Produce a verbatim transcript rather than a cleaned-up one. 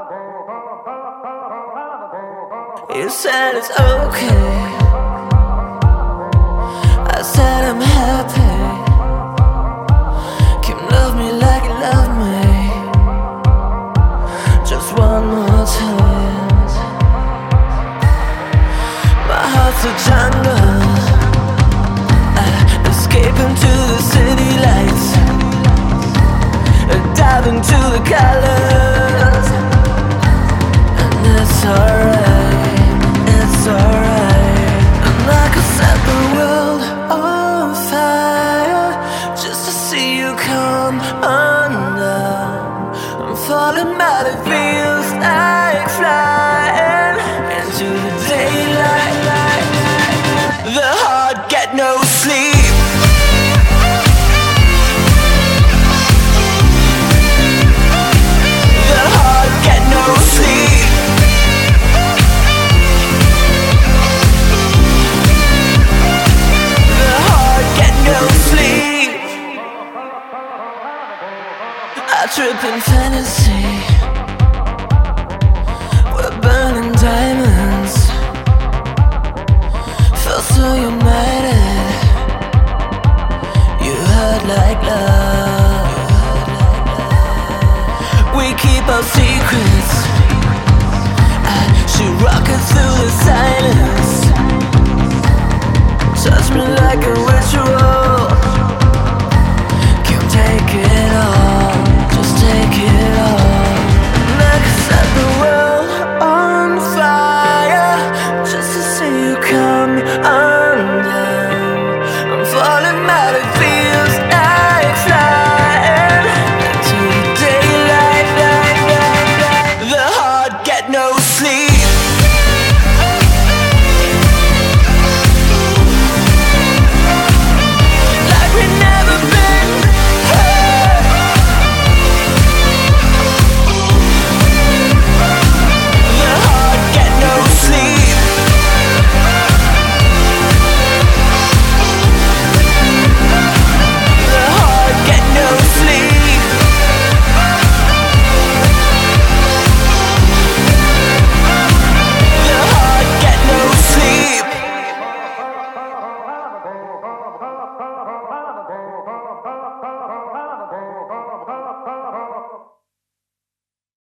You said it's okay. I said I'm happy. Can love me like you love me. Just one more chance. My heart's a jungle. I escape into the city lights. I dive into the colors. And it's alright. It's alright. And I could set the world on fire just to see you come undone. I'm falling, but it feels like flying into the daylight. The heart get no sleep. The heart get no sleep. The heart get no sleep. I trip in fantasy. We're burning diamonds. Felt so united. You hurt like love. We keep our secrets. I shoot rockets through the silence. Touch me like a ritual.